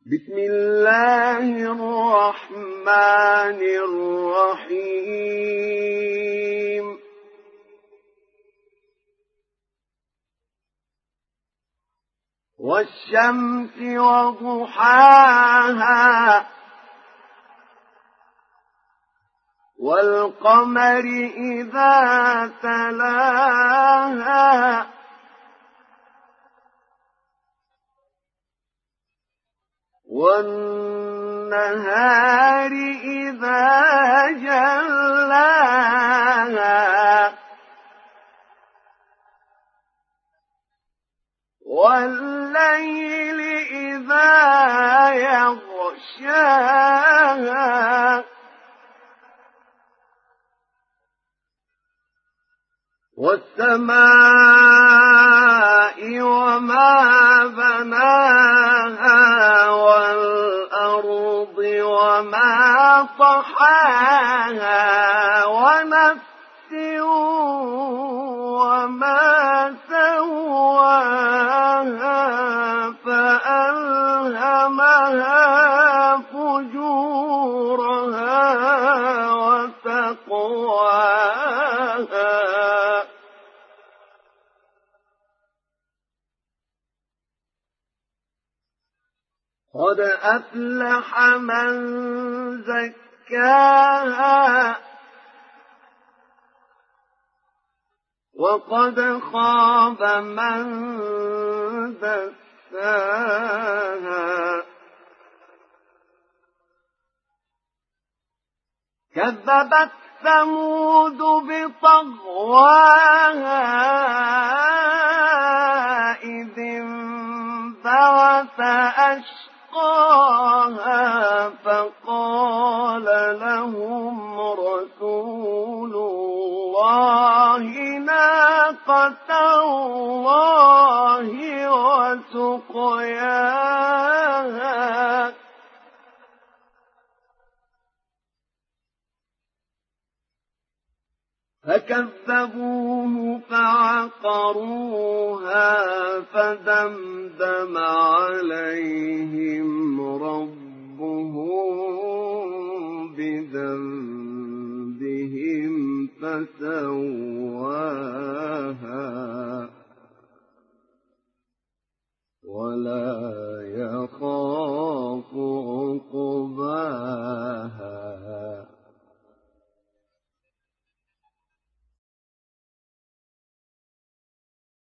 بسم الله الرحمن الرحيم والشمس وضحاها والقمر إذا تلاها والنهار إذا جلاها والليل إذا يغشاها والسماء وما بناها والأرض وما طحاها ونفس وما سواها فألهمها فجورها وتقواها قد أفلح من زكاها وقد خاب من دساها كذبت ثمود بطغواها إذ انبعث أشقاها فقال لهم رسول الله ناقة الله وسقياها فكذبوه فعقروها فدمدم عليهم ربهم بذنبهم فسواها